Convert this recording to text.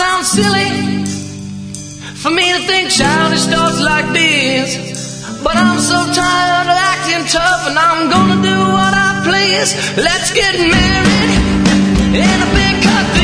sounds silly for me to think childish thoughts like this, but I'm so tired of acting tough, and I'm gonna do what I please. Let's get married in a big country.